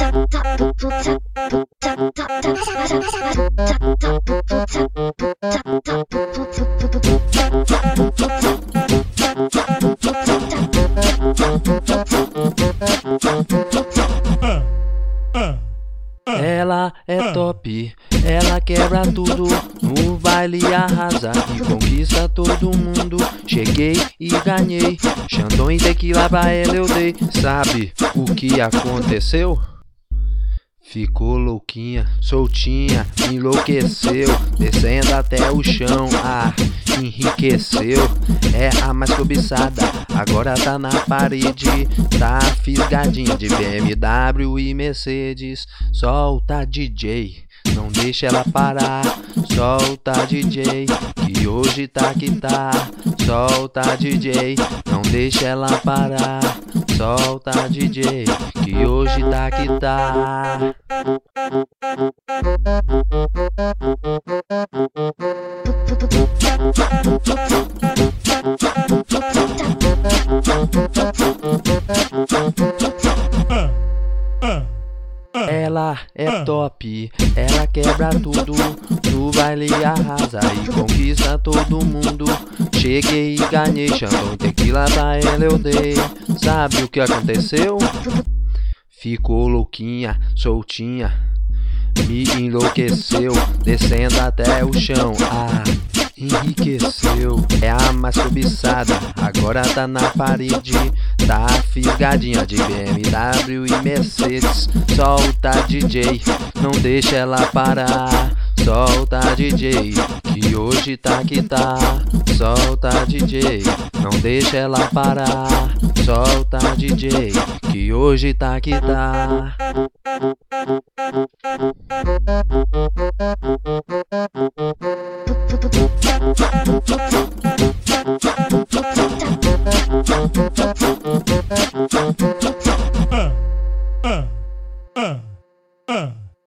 Ela é top, ela quebra tudo, no baile arrasa e conquista todo mundo. Cheguei e ganhei, Xandão e tequila pra ela eu dei. Sabe o que aconteceu? Ficou louquinha, soltinha, enlouqueceu, descendo até o chão, enriqueceu. É a mais cobiçada, agora tá na parede, tá fisgadinha de BMW e Mercedes. Solta DJ, não deixa ela parar, solta DJ, que hoje tá que tá. Solta DJ, não deixa ela parar, solta DJ, que hoje tá que tá. Ela é top, ela quebra tudo, no baile arrasa e conquista todo mundo. Cheguei e ganhei, Xandão e tequila pra ela eu dei. Sabe o que aconteceu? Ficou louquinha, soltinha, me enlouqueceu, descendo até o chão, enriqueceu. É a mais cobiçada, agora tá na parede, tá fisgadinha de BMW e Mercedes. Solta DJ, não deixa ela parar, solta DJ, que hoje tá que tá. Solta DJ, não deixa ela parar, solta DJ, que hoje tá que tá.